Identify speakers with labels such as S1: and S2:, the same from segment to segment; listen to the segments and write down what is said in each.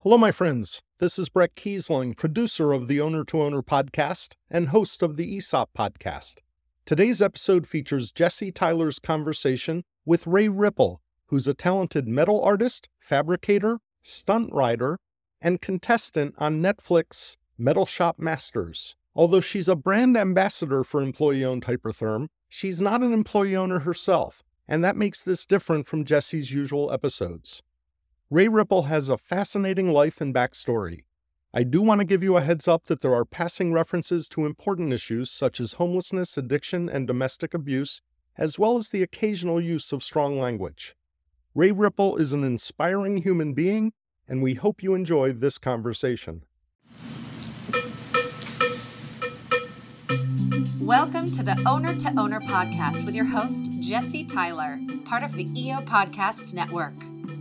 S1: Hello, my friends. This is Brett Kiesling, producer of the Owner to Owner podcast and host of the ESOP podcast. Today's episode features Jesse Tyler's conversation with Ray Ripple, who's a talented metal artist, fabricator, stunt rider, and contestant on Netflix Metal Shop Masters. Although she's a brand ambassador for employee-owned Hypertherm, she's not an employee owner herself, and that makes this different from Jesse's usual episodes. Ray Ripple has a fascinating life and backstory. I do want to give you a heads up that there are passing references to important issues such as homelessness, addiction, and domestic abuse, as well as the occasional use of strong language. Ray Ripple is an inspiring human being, and we hope you enjoy this conversation.
S2: Welcome to the Owner to Owner podcast with your host, Jesse Tyler, part of the EO Podcast Network.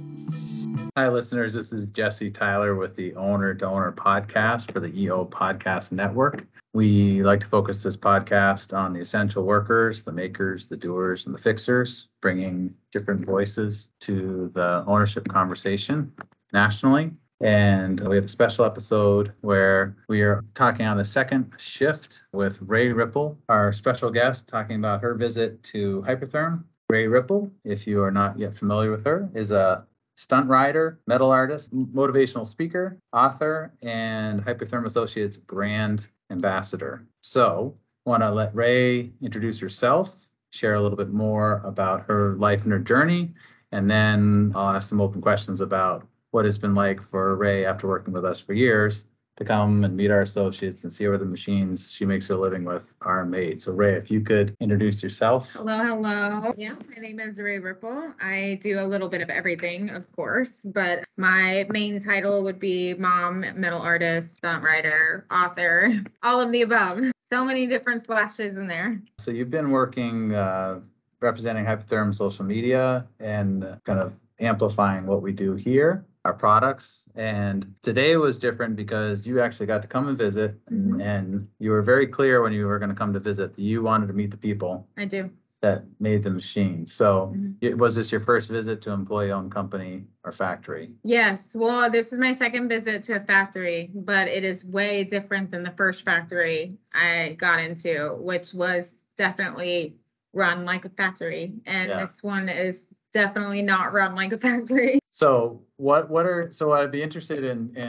S3: Hi, listeners. This is Jesse Tyler with the Owner to Owner podcast for the EO Podcast Network. We like to focus this podcast on the essential workers, the makers, the doers, and the fixers, bringing different voices to the ownership conversation nationally. And we have a special episode where we are talking on the second shift with Ray Ripple, our special guest, talking about her visit to Hypertherm. Ray Ripple, if you are not yet familiar with her, is a stunt rider, metal artist, motivational speaker, author, and Hypertherm Associates brand ambassador. So I want to let Ray introduce herself, share a little bit more about her life and her journey, and then I'll ask some open questions about what it's been like for Ray after working with us for years to come and meet our associates and see where the machines she makes her living with are made. So Ray, if you could introduce yourself.
S4: Hello. Yeah, my name is Ray Ripple. I do a little bit of everything, of course, but my main title would be mom, metal artist, stunt writer, author, all of the above. So many different slashes in there.
S3: So you've been working, representing Hypertherm social media and kind of amplifying what we do here, our products. And today was different because you actually got to come and visit, and you were very clear when you were going to come to visit that you wanted to meet the people
S4: I do.
S3: that made the machine. So was this your first visit to employee-owned company or factory?
S4: Yes. Well, this is my second visit to a factory, but it is way different than the first factory I got into, which was definitely run like a factory. And This one is definitely not run like a factory.
S3: So what I'd be interested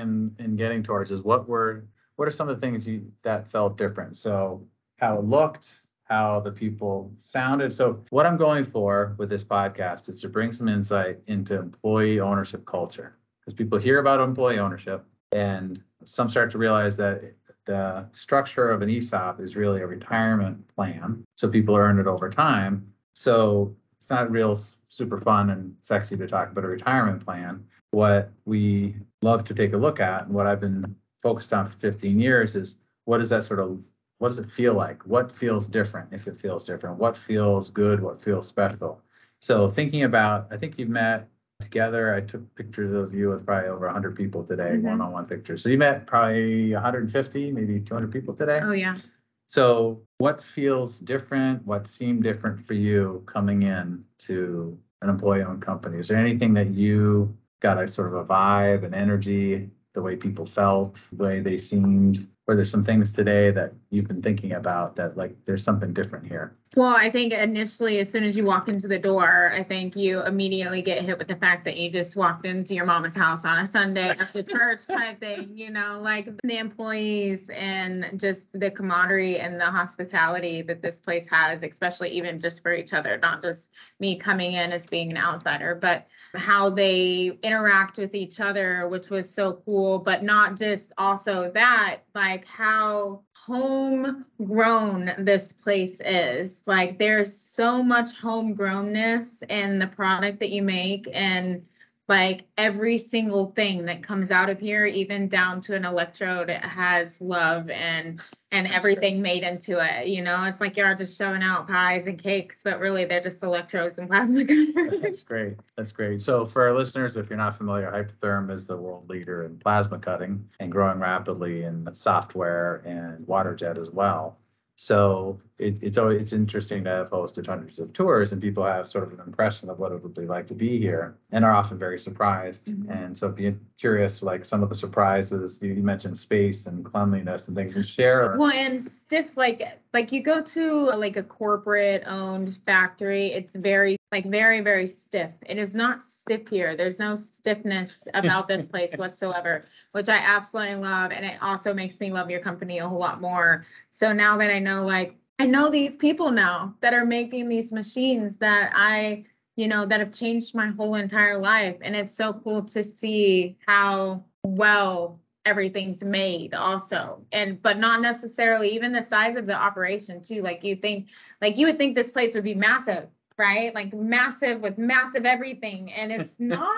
S3: in getting towards is what are some of the things that felt different? So how it looked, how the people sounded. So what I'm going for with this podcast is to bring some insight into employee ownership culture, because people hear about employee ownership and some start to realize that the structure of an ESOP is really a retirement plan. So people earn it over time. So it's not real super fun and sexy to talk about a retirement plan. What we love to take a look at, and what I've been focused on for 15 years, is what does it feel like? What feels different, if it feels different? What feels good? What feels special? So thinking about, I think you've met together. I took pictures of you with probably over 100 people today, one-on-one pictures. So you met probably 150, maybe 200 people today.
S4: Oh, yeah.
S3: So what feels different? What seemed different for you coming in to an employee-owned company? Is there anything that you got a sort of a vibe, an energy, the way people felt, the way they seemed? Or there's some things today that you've been thinking about that, like, there's something different here?
S4: Well, I think initially, as soon as you walk into the door, I think you immediately get hit with the fact that you just walked into your mama's house on a Sunday after church type thing, like the employees and just the camaraderie and the hospitality that this place has, especially even just for each other, not just me coming in as being an outsider, but how they interact with each other, which was so cool. But not just also that, like how homegrown this place is. Like there's so much homegrownness in the product that you make, and like every single thing that comes out of here, even down to an electrode, it has love and everything made into it. It's like you're just shoving out pies and cakes, but really they're just electrodes and plasma cutters.
S3: That's great. So for our listeners, if you're not familiar, Hypertherm is the world leader in plasma cutting and growing rapidly in software and water jet as well. So it's interesting to have hosted hundreds of tours, and people have sort of an impression of what it would be like to be here, and are often very surprised. And so, be curious, like some of the surprises you mentioned, space and cleanliness and things, to share.
S4: Well, and stiff, like you go to like a corporate owned factory, it's very very stiff. It is not stiff here. There's no stiffness about this place whatsoever, which I absolutely love. And it also makes me love your company a whole lot more. So now that I know these people now that are making these machines that that have changed my whole entire life. And it's so cool to see how well everything's made also. But not necessarily even the size of the operation too. You would think this place would be massive, right? Like massive with massive everything. And it's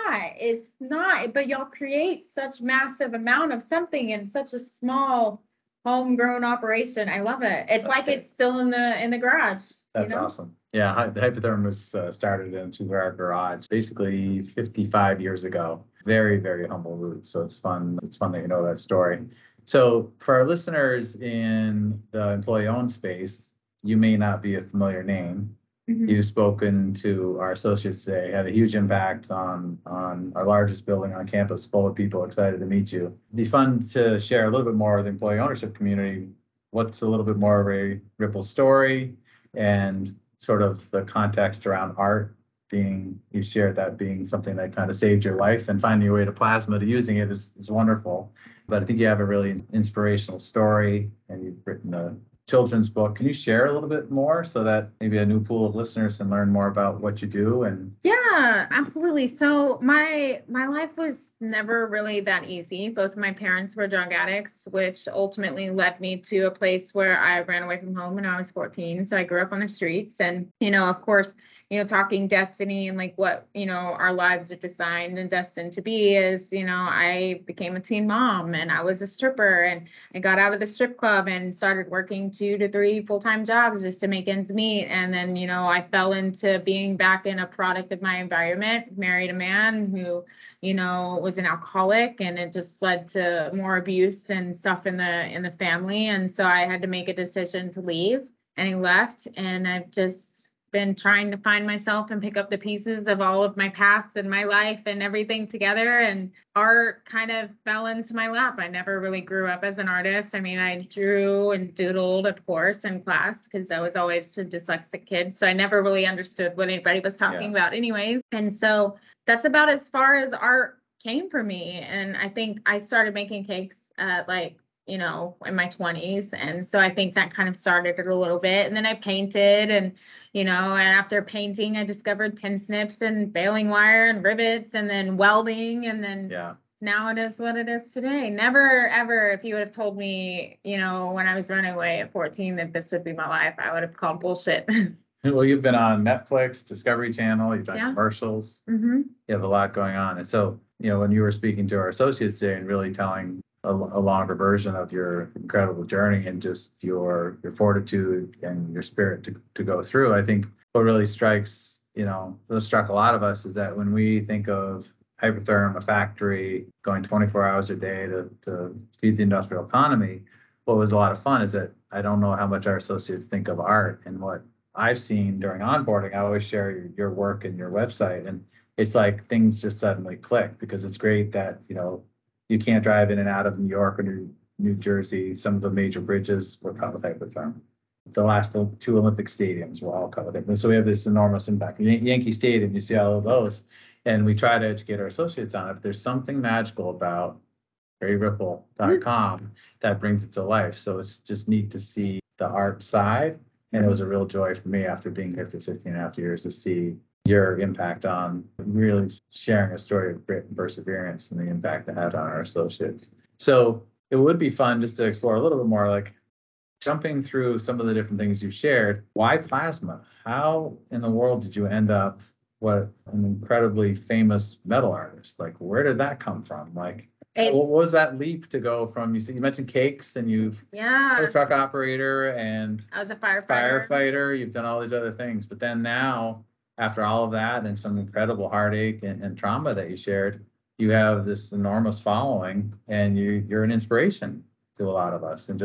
S4: not, but y'all create such massive amount of something in such a small homegrown operation. I love it. It's like it's still in the garage.
S3: That's awesome. Yeah, the Hypertherm was started in a two-car garage basically 55 years ago. Very, very humble roots. So it's fun. It's fun that you know that story. So for our listeners in the employee-owned space, you may not be a familiar name. You've spoken to our associates today, had a huge impact on our largest building on campus, full of people excited to meet you. It'd be fun to share a little bit more of the employee ownership community. What's a little bit more of a Ripple story, and sort of the context around art being, you shared that being something that kind of saved your life, and finding your way to plasma to using it is wonderful. But I think you have a really inspirational story, and you've written a children's book. Can you share a little bit more so that maybe a new pool of listeners can learn more about what you do? And
S4: yeah, absolutely. So my life was never really that easy. Both of my parents were drug addicts, which ultimately led me to a place where I ran away from home when I was 14. So I grew up on the streets, and of course, talking destiny and like what, our lives are designed and destined to be is, I became a teen mom, and I was a stripper, and I got out of the strip club and started working 2 to 3 full-time jobs just to make ends meet. And then, I fell into being back in a product of my environment, married a man who, was an alcoholic, and it just led to more abuse and stuff in the family. And so I had to make a decision to leave, and I left, and I've just been trying to find myself and pick up the pieces of all of my past and my life and everything together. And art kind of fell into my lap. I never really grew up as an artist. I mean, I drew and doodled, of course, in class because I was always a dyslexic kid. So I never really understood what anybody was talking about anyways. And so that's about as far as art came for me. And I think I started making cakes at in my 20s. And so I think that kind of started it a little bit. And then I painted, and after painting, I discovered tin snips and baling wire and rivets, and then welding. And then now it is what it is today. Never, ever, if you would have told me, when I was running away at 14 that this would be my life, I would have called bullshit.
S3: Well, you've been on Netflix, Discovery Channel, you've done commercials, you have a lot going on. And so, when you were speaking to our associates today and really telling a longer version of your incredible journey and just your fortitude and your spirit to go through, I think what really struck a lot of us is that when we think of Hypertherm, a factory going 24 hours a day to feed the industrial economy, what was a lot of fun is that I don't know how much our associates think of art. And what I've seen during onboarding, I always share your work and your website, and it's like things just suddenly click, because it's great that you can't drive in and out of New York or New Jersey. Some of the major bridges were cut with Hypertherm. The last 2 Olympic stadiums were all cut with it. And so we have this enormous impact. Yankee Stadium, you see all of those. And we try to educate our associates on it. But there's something magical about rayripple.com that brings it to life. So it's just neat to see the art side. And it was a real joy for me after being here for 15 and a half years to see your impact on really sharing a story of grit and perseverance and the impact it had on our associates. So it would be fun just to explore a little bit more, like jumping through some of the different things you shared. Why plasma? How in the world did you end up what an incredibly famous metal artist? Like, where did that come from? Like, what was that leap to go from, you mentioned cakes, and you've a truck operator, and
S4: I was a firefighter.
S3: You've done all these other things, but then now, after all of that and some incredible heartache and trauma that you shared, you have this enormous following, and you're an inspiration to a lot of us. And just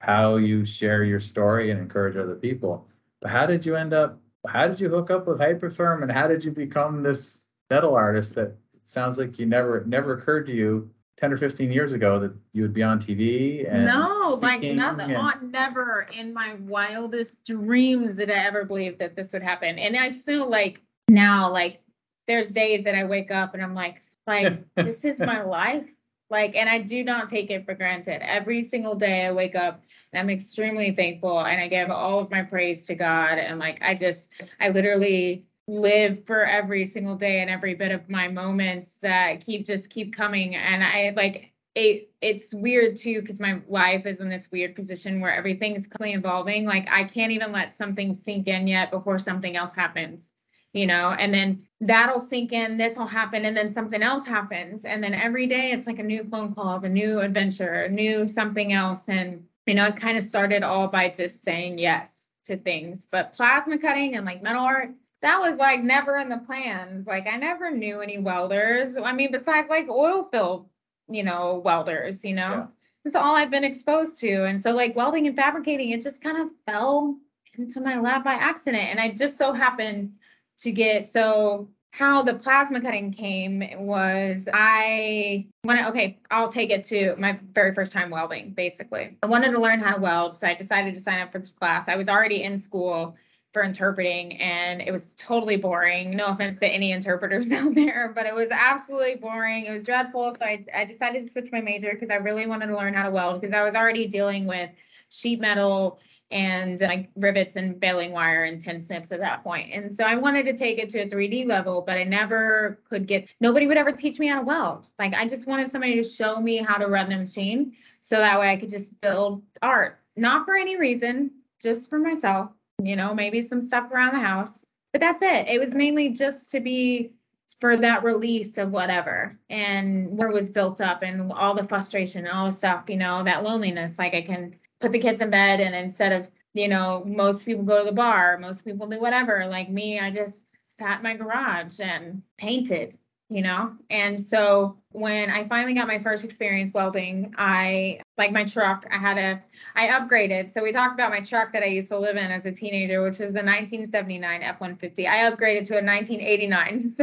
S3: how you share your story and encourage other people. But how did you hook up with Hypertherm, and how did you become this metal artist that sounds like it never occurred to you 10 or 15 years ago that you would be on TV and
S4: No, like
S3: speaking
S4: nothing, never in my wildest dreams did I ever believe that this would happen. And I still like now, like there's days that I wake up and I'm like this is my life. Like, and I do not take it for granted. Every single day I wake up and I'm extremely thankful and I give all of my praise to God. And like, I literally live for every single day and every bit of my moments that keep coming. And I like it's weird too, because my life is in this weird position where everything's constantly evolving. Like I can't even let something sink in yet before something else happens, and then that'll sink in, this will happen, and then something else happens. And then every day it's like a new phone call of a new adventure, a new something else. And, it kind of started all by just saying yes to things. But plasma cutting and like metal art, that was like never in the plans. Like I never knew any welders. I mean, besides like oil field, welders,
S3: Yeah.
S4: That's all I've been exposed to. And so like welding and fabricating, it just kind of fell into my lap by accident. And I just so happened to how the plasma cutting came was I'll take it to my very first time welding, basically. I wanted to learn how to weld, so I decided to sign up for this class. I was already in school for interpreting, and it was totally boring. No offense to any interpreters out there, but it was absolutely boring. It was dreadful, so I decided to switch my major because I really wanted to learn how to weld, because I was already dealing with sheet metal and like rivets and baling wire and tin snips at that point. And so I wanted to take it to a 3D level, but I never could nobody would ever teach me how to weld. Like I just wanted somebody to show me how to run the machine so that way I could just build art, not for any reason, just for myself, maybe some stuff around the house, but that's it. It was mainly just to be for that release of whatever, and where it was built up and all the frustration and all the stuff, that loneliness. Like I can put the kids in bed, and instead of, most people go to the bar, most people do whatever. Like me, I just sat in my garage and painted, And so when I finally got my first experience welding, like my truck, I upgraded. So we talked about my truck that I used to live in as a teenager, which was the 1979 F-150. I upgraded to a 1989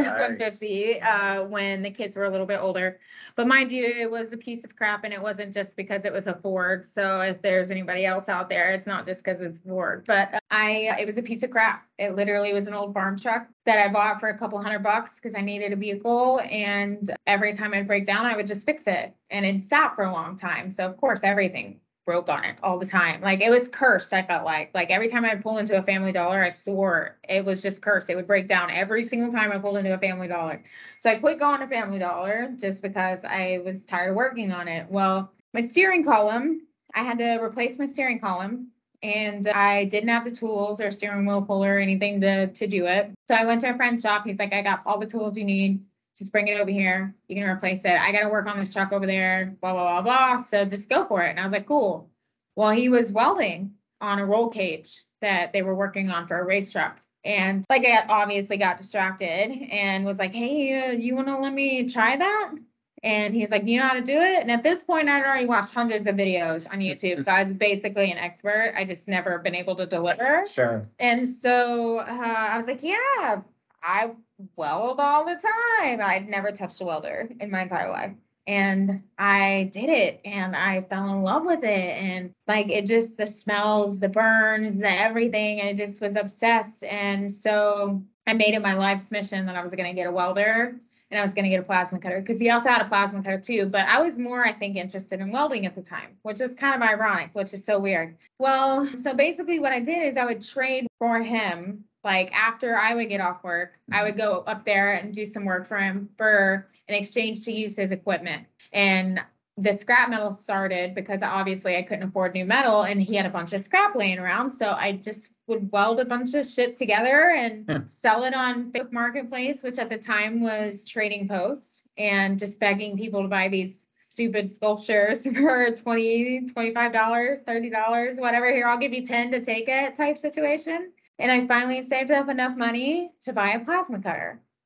S4: F-150 when the kids were a little bit older. But mind you, it was a piece of crap, and it wasn't just because it was a Ford. So if there's anybody else out there, it's not just because it's Ford. But it was a piece of crap. It literally was an old farm truck that I bought for a couple $100 because I needed a vehicle. And every time I'd break down, I would just fix it. And it sat for a long time. So of course, everything broke on it all the time. Like it was cursed. I felt like every time I'd pull into a Family Dollar, I swore it was just cursed. It would break down every single time I pulled into a Family Dollar. So I quit going to Family Dollar just because I was tired of working on it. Well, my steering column, I had to replace my steering column, and I didn't have the tools or steering wheel puller or anything to do it. So I went to a friend's shop. He's like, I got all the tools you need. Just bring it over here. You can replace it. I got to work on this truck over there, blah, blah, blah, blah. So just go for it. And I was like, cool. Well, he was welding on a roll cage that they were working on for a race truck. And like I obviously got distracted and was like, hey, you want to let me try that? And he's like, you know how to do it? And at this point, I'd already watched hundreds of videos on YouTube. So I was basically an expert. I just never been able to deliver.
S3: Sure.
S4: And so I was like, yeah, I weld all the time. I'd never touched a welder in my entire life. And I did it, and I fell in love with it. And like, it just, the smells, the burns, the everything, I just was obsessed. And so I made it my life's mission that I was going to get a welder, and I was going to get a plasma cutter, because he also had a plasma cutter too. But I was more, I think, interested in welding at the time, which was kind of ironic, which is so weird. Well, so basically what I did is I would trade for him. Like after I would get off work, I would go up there and do some work for him in exchange to use his equipment. And the scrap metal started because obviously I couldn't afford new metal, and he had a bunch of scrap laying around. So I just would weld a bunch of shit together and sell it on Facebook Marketplace, which at the time was Trading Post, and just begging people to buy these stupid sculptures for $20, $25, $30, whatever. Here, I'll give you 10 to take it type situation. And I finally saved up enough money to buy a plasma cutter.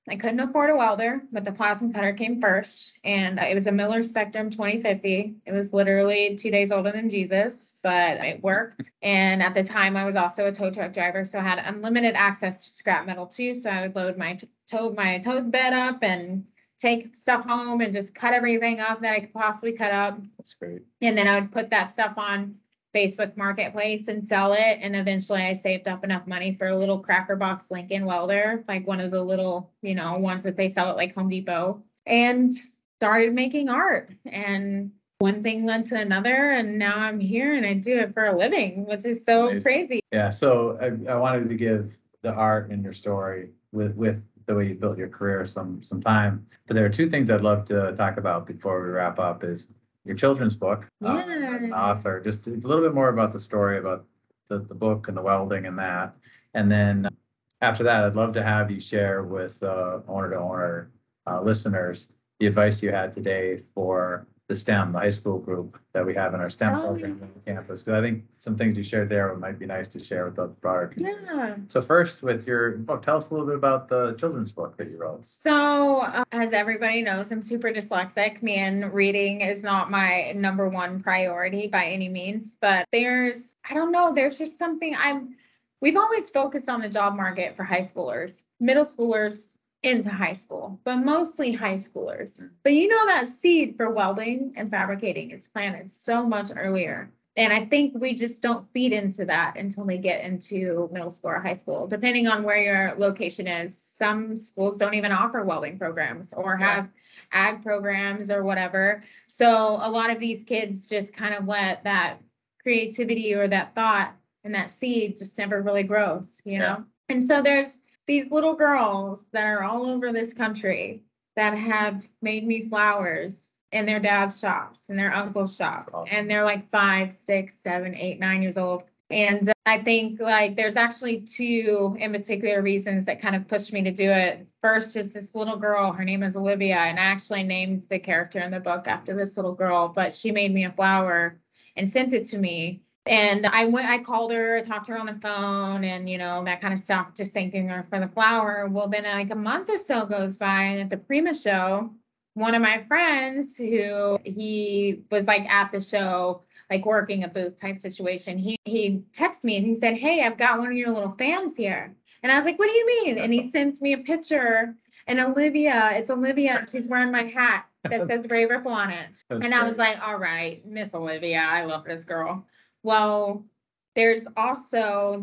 S4: I couldn't afford a welder, but the plasma cutter came first. And it was a Miller Spectrum 2050. It was literally 2 days older than Jesus, but it worked. And at the time, I was also a tow truck driver, so I had unlimited access to scrap metal too. So I would load my tow bed up and take stuff home and just cut everything up that I could possibly cut up.
S3: That's great.
S4: And then I would put that stuff on Facebook Marketplace and sell it. And eventually I saved up enough money for a little Cracker Box Lincoln welder, like one of the little, ones that they sell at like Home Depot, and started making art. And one thing led to another. And now I'm here and I do it for a living, which is so
S3: Amazing.
S4: crazy.
S3: Yeah. So I wanted to give the art in your story with the way you built your career some time. But there are two things I'd love to talk about before we wrap up is your children's book as an author, just a little bit more about the story, about the book and the welding and that. And then after that, I'd love to have you share with owner to owner listeners the advice you had today for the STEM, the high school group that we have in our STEM program on campus. Because I think some things you shared there might be nice to share with the broader community.
S4: Yeah.
S3: So first, with your book, tell us a little bit about the children's book that you wrote.
S4: So, as everybody knows, I'm super dyslexic. Me and reading is not my number one priority by any means. But there's just something we've always focused on the job market for high schoolers, middle schoolers into high school, but mostly high schoolers. But that seed for welding and fabricating is planted so much earlier. And I think we just don't feed into that until they get into middle school or high school, depending on where your location is. Some schools don't even offer welding programs or have ag programs or whatever. So a lot of these kids just kind of let that creativity or that thought and that seed just never really grows, know? And so there's these little girls that are all over this country that have made me flowers in their dad's shops and their uncle's shops. Awesome. And they're like 5, 6, 7, 8, 9 years old. And I think there's actually two in particular reasons that kind of pushed me to do it. First is this little girl, her name is Olivia, and I actually named the character in the book after this little girl, but she made me a flower and sent it to me. And I called her, talked to her on the phone and, that kind of stuff, just thanking her for the flower. Well, then like a month or so goes by, and at the Prima show, one of my friends he was like at the show, like working a booth type situation. He texted me and he said, "Hey, I've got one of your little fans here." And I was like, "What do you mean?" And he sends me a picture, and it's Olivia. She's wearing my hat that says Ray Ripple on it. And I was like, "All right, Miss Olivia, I love this girl." Well, there's also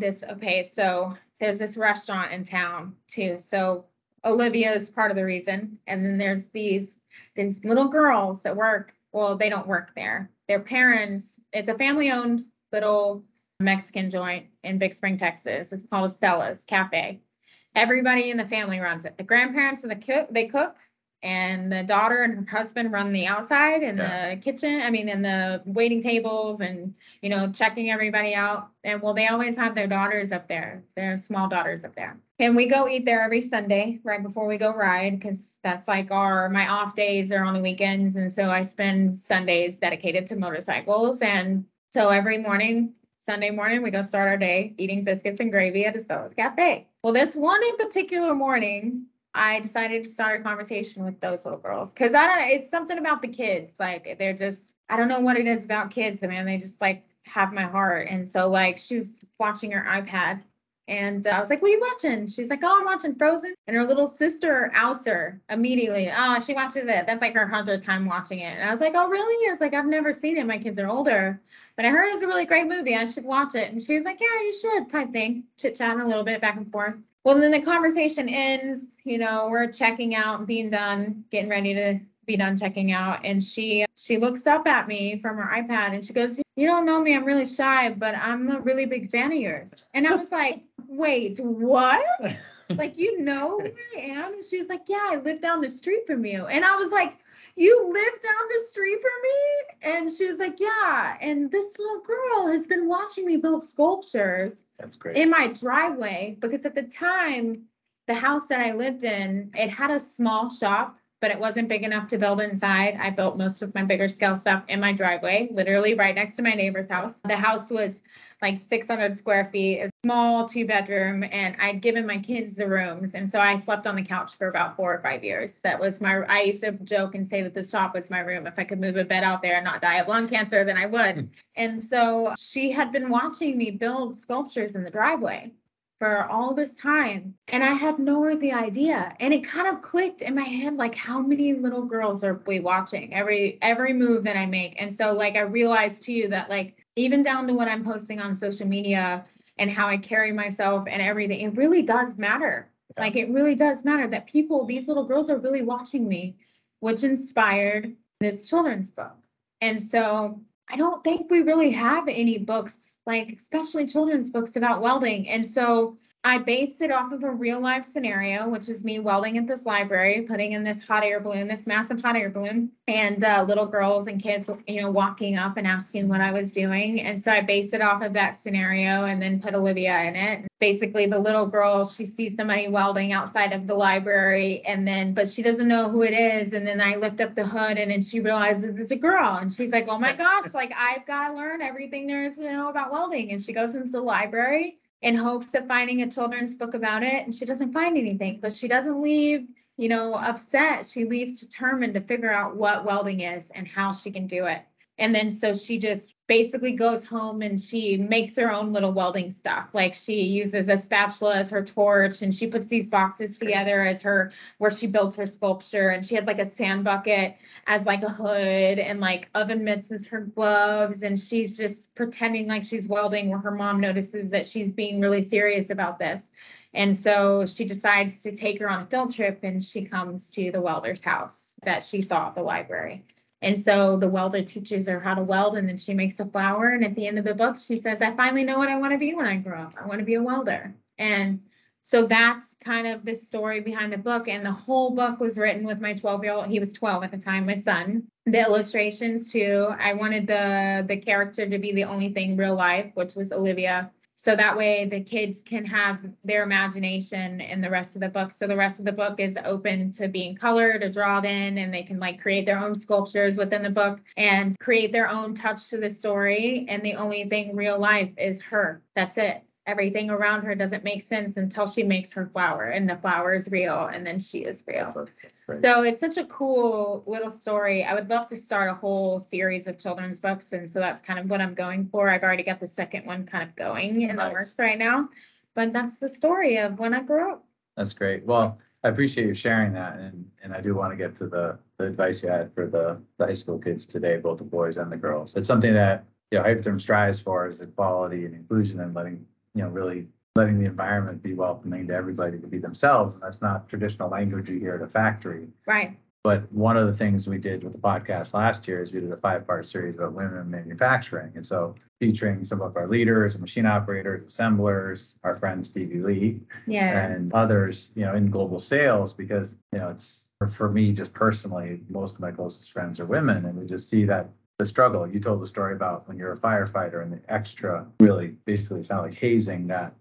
S4: so there's this restaurant in town too. So Olivia is part of the reason. And then there's these little girls that work. Well, they don't work there. Their parents, it's a family-owned little Mexican joint in Big Spring, Texas. It's called Estella's Cafe. Everybody in the family runs it. The grandparents they cook, and the daughter and her husband run the outside and the kitchen. And the waiting tables and, checking everybody out. And they always have their daughters up there, their small daughters up there. And we go eat there every Sunday right before we go ride, because that's like my off days are on the weekends. And so I spend Sundays dedicated to motorcycles. And so every morning, Sunday morning, we go start our day eating biscuits and gravy at Estella's Cafe. Well, this one in particular morning, I decided to start a conversation with those little girls, because it's something about the kids. Like, they're just, I don't know what it is about kids. They just like have my heart. And so she was watching her iPad, and I was like, "What are you watching?" She's like, "Oh, I'm watching Frozen." And her little sister outs her immediately. "Oh, she watches it. That's like her 100th time watching it." And I was like, "Oh, really?" It's like, "I've never seen it. My kids are older, but I heard it's a really great movie. I should watch it." And she was like, "Yeah, you should," type thing, chit-chatting a little bit back and forth. Well, then the conversation ends, we're checking out and being done, getting ready to be done checking out. And she looks up at me from her iPad and she goes, "You don't know me, I'm really shy, but I'm a really big fan of yours." And I was like, "Wait, what? Like, you know who I am?" And she was like, "Yeah, I live down the street from you." And I was like, "You live down the street from me?" And she was like, "Yeah. And this little girl has been watching me build sculptures."
S3: That's great.
S4: In my driveway, because at the time, the house that I lived in, it had a small shop, but it wasn't big enough to build inside. I built most of my bigger scale stuff in my driveway, literally right next to my neighbor's house. The house was like 600 square feet, a small 2-bedroom, and I'd given my kids the rooms. And so I slept on the couch for about 4 or 5 years. I used to joke and say that the shop was my room. If I could move a bed out there and not die of lung cancer, then I would. And so she had been watching me build sculptures in the driveway for all this time. And I had no earthly idea. And it kind of clicked in my head, like, how many little girls are we watching every move that I make? And so like, I realized too that like, even down to what I'm posting on social media and how I carry myself and everything, it really does matter. Yeah. Like, it really does matter that these little girls are really watching me, which inspired this children's book. And so I don't think we really have any books, like especially children's books about welding. And so I based it off of a real life scenario, which is me welding at this library, putting in this hot air balloon, this massive hot air balloon, and little girls and kids, walking up and asking what I was doing. And so I based it off of that scenario and then put Olivia in it. Basically, the little girl, she sees somebody welding outside of the library, but she doesn't know who it is. And then I lift up the hood and then she realizes it's a girl. And she's like, oh my gosh, like, I've got to learn everything there is to know about welding. And she goes into the library in hopes of finding a children's book about it. And she doesn't find anything, but she doesn't leave, upset. She leaves determined to figure out what welding is and how she can do it. And then so she just basically goes home and she makes her own little welding stuff. Like, she uses a spatula as her torch, and she puts these boxes together as where she builds her sculpture. And she has like a sand bucket as like a hood, and like oven mitts as her gloves. And she's just pretending like she's welding, where her mom notices that she's being really serious about this. And so she decides to take her on a field trip, and she comes to the welder's house that she saw at the library. And so the welder teaches her how to weld, and then she makes a flower. And at the end of the book, she says, I finally know what I want to be when I grow up. I want to be a welder. And so that's kind of the story behind the book. And the whole book was written with my 12-year-old. He was 12 at the time, my son. The illustrations too. I wanted the character to be the only thing real life, which was Olivia. So that way the kids can have their imagination in the rest of the book. So the rest of the book is open to being colored or drawn in, and they can like create their own sculptures within the book and create their own touch to the story. And the only thing real life is her. That's it. Everything around her doesn't make sense until she makes her flower, and the flower is real, and then she is real. So it's such a cool little story. I would love to start a whole series of children's books, and so that's kind of what I'm going for. I've already got the second one kind of going in the works right now, but that's the story of when I grew up.
S3: That's great. Well, I appreciate you sharing that, and I do want to get to the advice you had for the high school kids today, both the boys and the girls. It's something that Hypotherm strives for, is equality and inclusion, and really letting the environment be welcoming to everybody to be themselves. And that's not traditional language you hear at a factory.
S4: Right.
S3: But one of the things we did with the podcast last year is we did a 5-part series about women in manufacturing. And so featuring some of our leaders, machine operators, assemblers, our friend Stevie Lee, and others, in global sales, because, it's for me, just personally, most of my closest friends are women, and we just see that the struggle. You told the story about when you're a firefighter and the extra, really basically sound like hazing that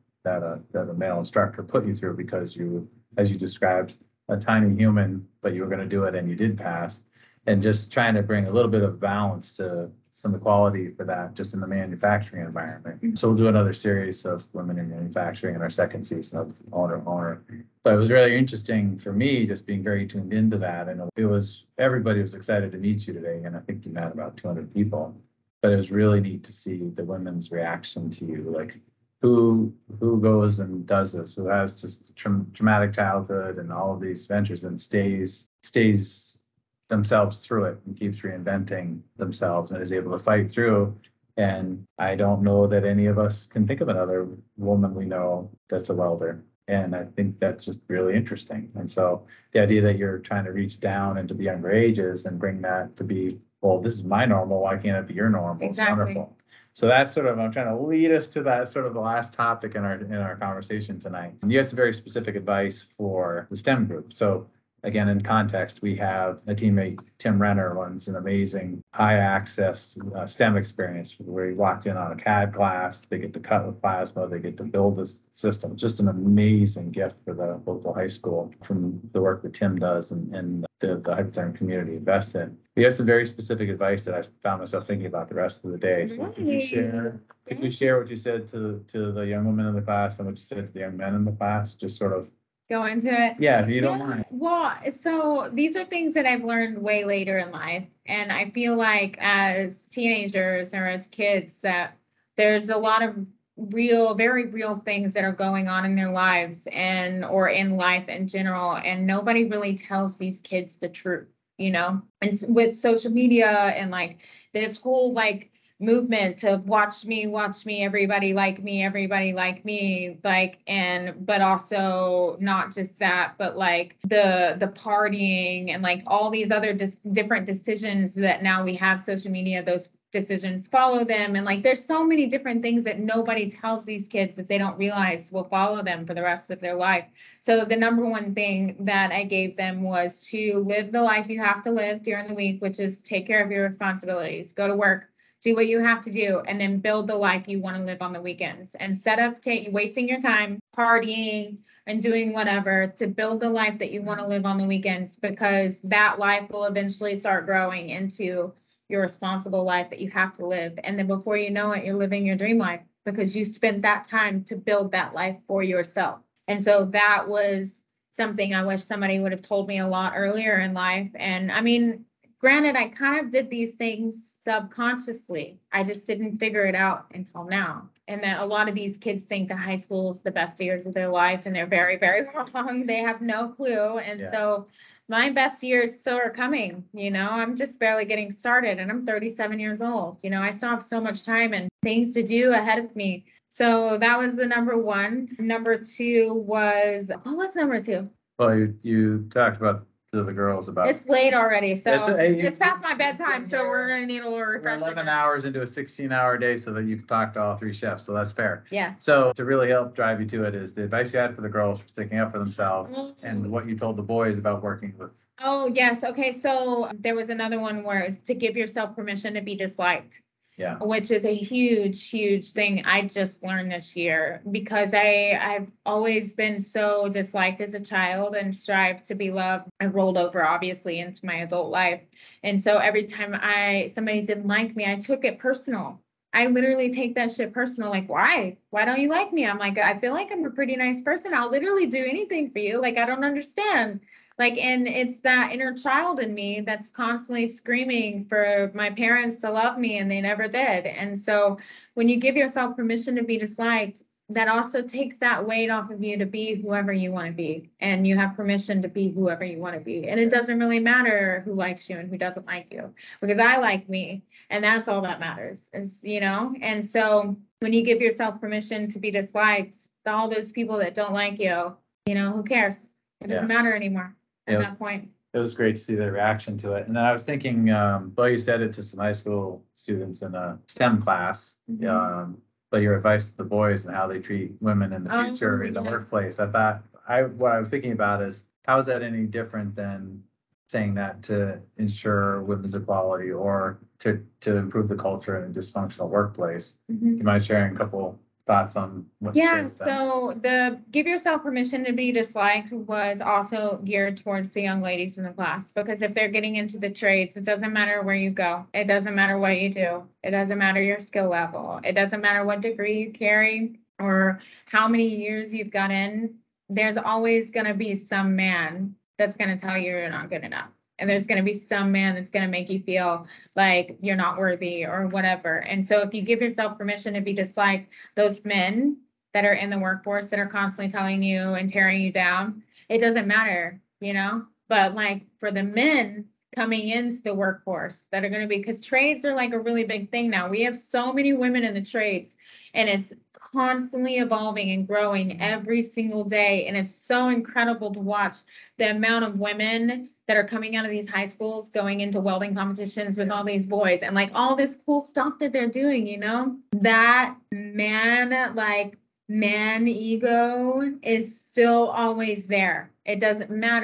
S3: a male instructor put you through, because you, as you described, a tiny human, but you were going to do it and you did pass, and just trying to bring a little bit of balance to some equality for that just in the manufacturing environment. So we'll do another series of women in manufacturing in our second season of Owner. But it was really interesting for me, just being very tuned into that. And everybody was excited to meet you today. And I think you met about 200 people, but it was really neat to see the women's reaction to you. Like, who goes and does this, who has just a traumatic childhood and all of these ventures and stays themselves through it and keeps reinventing themselves and is able to fight through. And I don't know that any of us can think of another woman we know that's a welder. And I think that's just really interesting. And so the idea that you're trying to reach down into the younger ages and bring that to be, well, this is my normal, why can't it be your normal?
S4: Exactly.
S3: It's wonderful. So that's I'm trying to lead us to that sort of the last topic in our conversation tonight. You have some very specific advice for the STEM group. So again, in context, we have a teammate, Tim Renner, runs an amazing high access STEM experience where he walked in on a CAD class. They get to cut with plasma. They get to build this system. Just an amazing gift for the local high school from the work that Tim does and the Hypotherm community invest in. He has some very specific advice that I found myself thinking about the rest of the day. So could you share what you said to the young women in the class and what you said to the young men in the class? Just sort of
S4: Go into it.
S3: Yeah, if you don't mind.
S4: Well, so these are things that I've learned way later in life. And I feel like as teenagers or as kids that there's a lot of very real things that are going on in their lives or in life in general. And nobody really tells these kids the truth, And with social media and like this whole movement to watch me, everybody like me, but also not just that, but like the partying and like all these other different decisions that now we have social media, those decisions follow them. And like, there's so many different things that nobody tells these kids that they don't realize will follow them for the rest of their life. So the number one thing that I gave them was to live the life you have to live during the week, which is take care of your responsibilities, go to work, do what you have to do, and then build the life you want to live on the weekends. Instead of wasting your time partying and doing whatever, to build the life that you want to live on the weekends, because that life will eventually start growing into your responsible life that you have to live. And then before you know it, you're living your dream life because you spent that time to build that life for yourself. And so that was something I wish somebody would have told me a lot earlier in life. And I mean, granted, I kind of did these things subconsciously. I just didn't figure it out until now. And that a lot of these kids think that high school is the best years of their life, and they're very, very wrong. They have no clue. And so my best years still are coming. I'm just barely getting started, and I'm 37 years old. I still have so much time and things to do ahead of me. So that was the number one. Number two was, what was number two?
S3: Well, you talked about to the girls about.
S4: It's late already, so it's past my bedtime, so we're gonna need a little refresher.
S3: 11 hours into a 16-hour day so that you can talk to all three chefs, so that's fair.
S4: Yes.
S3: So to really help drive you to it is the advice you had for the girls for sticking up for themselves and what you told the boys about working with.
S4: Oh, yes. Okay, so there was another one where it's to give yourself permission to be disliked.
S3: Yeah.
S4: Which is a huge, huge thing I just learned this year, because I've always been so disliked as a child and strived to be loved. I rolled over obviously into my adult life. And so every time somebody didn't like me, I took it personal. I literally take that shit personal. Like, why? Why don't you like me? I'm like, I feel like I'm a pretty nice person. I'll literally do anything for you. Like, I don't understand. And it's that inner child in me that's constantly screaming for my parents to love me, and they never did. And so when you give yourself permission to be disliked, that also takes that weight off of you to be whoever you want to be. And you have permission to be whoever you want to be. And it doesn't really matter who likes you and who doesn't like you, because I like me. And that's all that matters And so when you give yourself permission to be disliked, all those people that don't like you, who cares? It doesn't matter anymore. At that point.
S3: It was great to see their reaction to it. And then I was thinking, you said it to some high school students in a STEM class, but your advice to the boys and how they treat women in the future in the workplace. What I was thinking about is, how is that any different than saying that to ensure women's equality or to improve the culture in a dysfunctional workplace?
S4: Mm-hmm.
S3: Do you mind sharing a couple thoughts on what you shared with them?
S4: So the give yourself permission to be disliked was also geared towards the young ladies in the class, because if they're getting into the trades, it doesn't matter where you go. It doesn't matter what you do. It doesn't matter your skill level. It doesn't matter what degree you carry or how many years you've got in. There's always going to be some man that's going to tell you you're not good enough. And there's going to be some man that's going to make you feel like you're not worthy or whatever. And so if you give yourself permission to be disliked, those men that are in the workforce that are constantly telling you and tearing you down, it doesn't matter, But for the men coming into the workforce that are going to be, because trades are a really big thing now. We have so many women in the trades, and it's constantly evolving and growing every single day. And it's so incredible to watch the amount of women that are coming out of these high schools, going into welding competitions with all these boys and all this cool stuff that they're doing, that man ego is still always there. It doesn't matter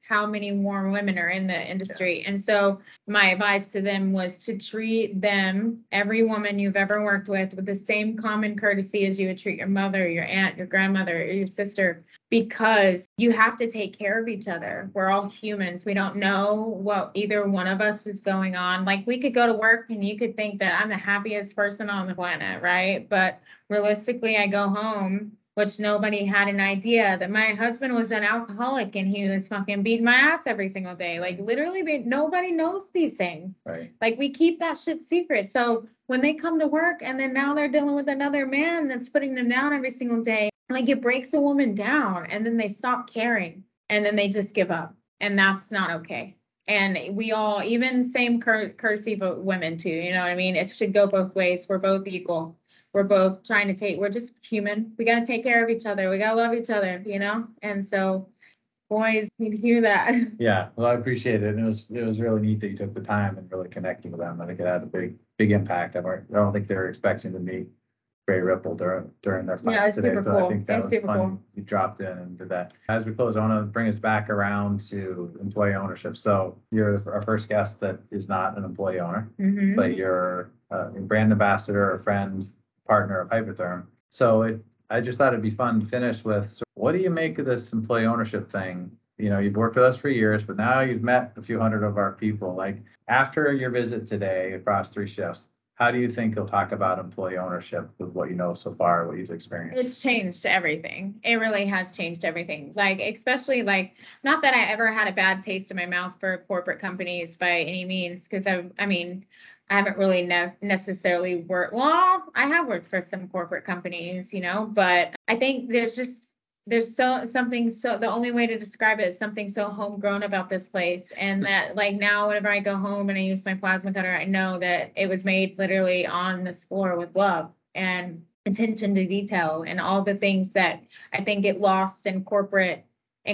S4: how many more women are in the industry. And so my advice to them was to treat them, every woman you've ever worked with the same common courtesy as you would treat your mother, your aunt, your grandmother, or your sister, because you have to take care of each other. We're all humans. We don't know what either one of us is going on. Like, we could go to work and you could think that I'm the happiest person on the planet, right? But realistically, I go home, which nobody had an idea that my husband was an alcoholic and he was fucking beating my ass every single day. Like, literally, nobody knows these things.
S3: Right.
S4: Like, we keep that shit secret. So when they come to work and then now they're dealing with another man that's putting them down every single day, like, it breaks a woman down, and then they stop caring, and then they just give up, and that's not okay. And we all, even same courtesy for women too, you know what I mean? It should go both ways. We're both equal. We're both trying to we're just human. We got to take care of each other. We got to love each other, you know? And so boys need to hear that.
S3: Yeah, well, I appreciate it. And it was really neat that you took the time and really connected with them. I think it had a big impact. I don't think they were expecting to meet Ray Ripple during their
S4: Yeah,
S3: class
S4: it's
S3: today.
S4: super
S3: So
S4: cool.
S3: I think that
S4: It's
S3: was
S4: super
S3: fun.
S4: cool.
S3: You dropped in and did that. As we close, I want to bring us back around to employee ownership. So you're our first guest that is not an employee owner,
S4: Mhm.
S3: but you're a brand ambassador, a friend, partner of Hypertherm. So I just thought it'd be fun to finish with, so what do you make of this employee ownership thing? You know, you've worked with us for years, but now you've met a few hundred of our people. Like, after your visit today across 3 shifts, how do you think you'll talk about employee ownership with what you know so far, what you've experienced?
S4: It's changed everything. It really has changed everything. Like, especially, like, not that I ever had a bad taste in my mouth for corporate companies by any means, because I mean, I haven't really necessarily worked. Well, I have worked for some corporate companies, you know, but I think there's something, the only way to describe it is something so homegrown about this place. And that, like, now whenever I go home and I use my plasma cutter, I know that it was made literally on this floor with love and attention to detail, and all the things that I think get lost in corporate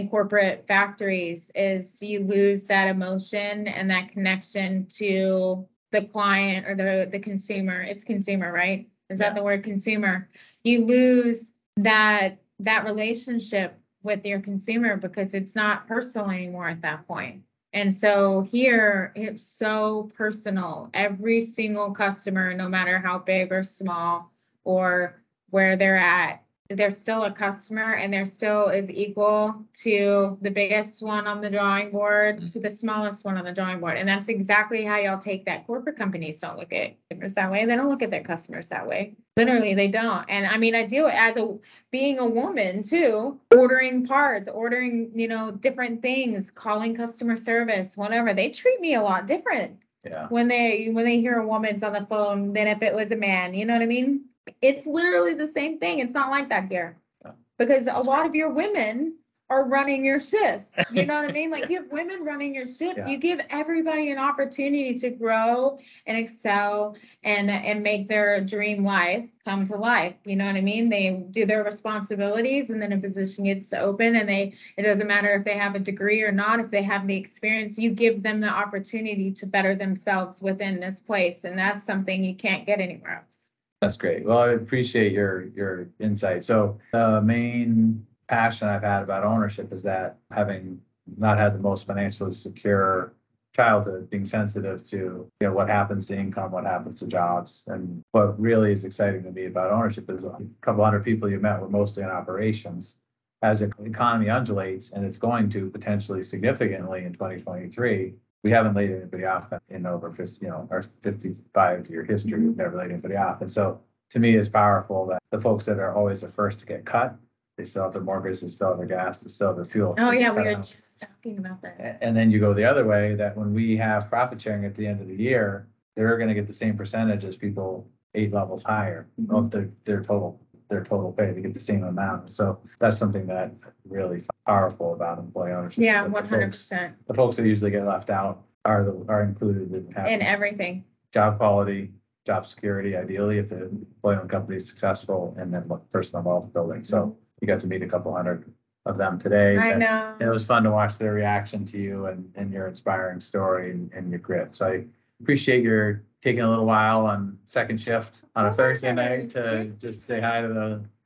S4: factories is you lose that emotion and that connection to the client or the consumer. It's consumer, right? Is that the word, consumer? You lose that relationship with your consumer because it's not personal anymore at that point. And so here it's so personal. Every single customer, no matter how big or small or where they're at, they're still a customer, and they're still is equal to the biggest one on the drawing board to the smallest one on the drawing board. And that's exactly how y'all take that. Corporate companies don't look at customers that way. They don't look at their customers that way. Literally, they don't. And I mean, I deal as being a woman too, ordering parts, ordering, you know, different things, calling customer service, whatever. They treat me a lot different.
S3: Yeah.
S4: When they hear a woman's on the phone than if it was a man. You know what I mean? It's literally the same thing. It's not like that here.
S3: Yeah.
S4: Because a lot of your women are running your shifts. You know what I mean? Like, you have women running your shift.
S3: Yeah.
S4: You give everybody an opportunity to grow and excel and make their dream life come to life. You know what I mean? They do their responsibilities, and then a position gets to open, and it doesn't matter if they have a degree or not, if they have the experience, you give them the opportunity to better themselves within this place. And that's something you can't get anywhere else.
S3: That's great. Well, I appreciate your insight. So the main passion I've had about ownership is that, having not had the most financially secure childhood, being sensitive to, you know, what happens to income, what happens to jobs. And what really is exciting to me about ownership is a couple hundred people you met were mostly in operations. As the economy undulates, and it's going to potentially significantly in 2023, we haven't laid anybody off in over 50, you know, our 55-year history. We've never laid anybody off. And so, to me, it's powerful that the folks that are always the first to get cut, they still have their mortgage, they still have their gas, they still have their fuel.
S4: Oh yeah, we
S3: Cut
S4: were
S3: out.
S4: just talking about that.
S3: And then you go the other way, that when we have profit sharing at the end of the year, they're going to get the same percentage as people 8 levels higher of their total pay. They get the same amount. So that's something that really powerful about employee ownership.
S4: Yeah,
S3: That
S4: 100%.
S3: the folks that usually get left out are included in
S4: In everything.
S3: job quality, job security, ideally, if the employee-owned company is successful, and then personal wealth building. So you got to meet a couple hundred of them today.
S4: I
S3: And
S4: know.
S3: it was fun to watch their reaction to you and your inspiring story and your grit. So I appreciate your taking a little while on second shift on a Thursday night to just say hi to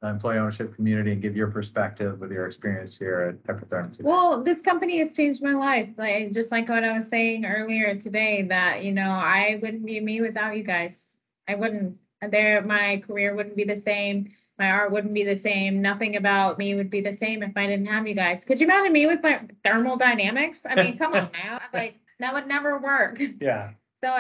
S3: employee ownership community and give your perspective with your experience here at Pepper Thorne today.
S4: Well, this company has changed my life. Like, just like what I was saying earlier today, that, I wouldn't be me without you guys. I wouldn't. My career wouldn't be the same. My art wouldn't be the same. Nothing about me would be the same if I didn't have you guys. Could you imagine me with my thermodynamics? I mean, come on now. Like, that would never work.
S3: Yeah.
S4: So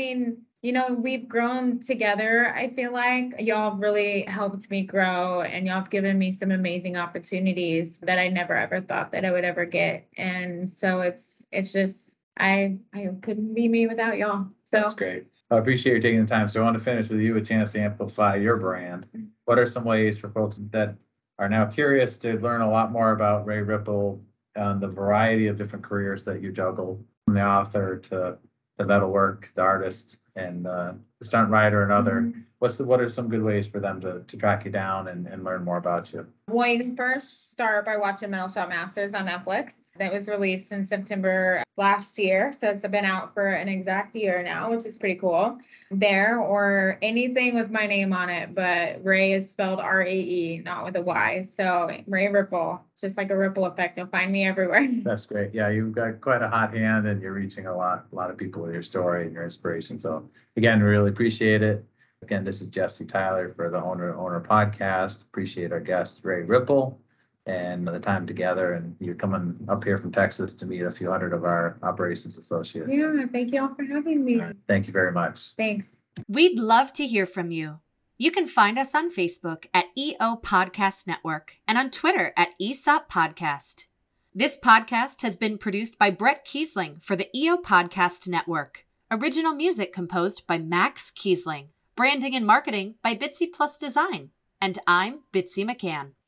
S4: we've grown together. I feel like y'all have really helped me grow, and y'all have given me some amazing opportunities that I never ever thought that I would ever get. And so it's just, I couldn't be me without y'all. So
S3: That's great. I appreciate you taking the time. So I want to finish with you a chance to amplify your brand. What are some ways for folks that are now curious to learn a lot more about Ray Ripple and the variety of different careers that you juggle, from the author to the metalwork, the artist, and the stunt rider and other? What are some good ways for them to track you down and learn more about you?
S4: Well, you can first start by watching Metal Shop Masters on Netflix. That was released in September last year. So it's been out for an exact year now, which is pretty cool. There, or anything with my name on it, but Ray is spelled R-A-E, not with a Y. So Ray Ripple, just like a ripple effect. You'll find me everywhere.
S3: That's great. Yeah, you've got quite a hot hand and you're reaching a lot of people with your story and your inspiration. So again, really appreciate it. Again, this is Jesse Tyler for the Owner Podcast. Appreciate our guest, Ray Ripple, and the time together. And you're coming up here from Texas to meet a few hundred of our operations associates.
S4: Yeah, thank you all for having me.
S3: Thank you very much.
S4: Thanks.
S2: We'd love to hear from you. You can find us on Facebook at EO Podcast Network and on Twitter at ESOP Podcast. This podcast has been produced by Brett Kiesling for the EO Podcast Network. Original music composed by Max Kiesling. Branding and marketing by Bitsy Plus Design. And I'm Bitsy McCann.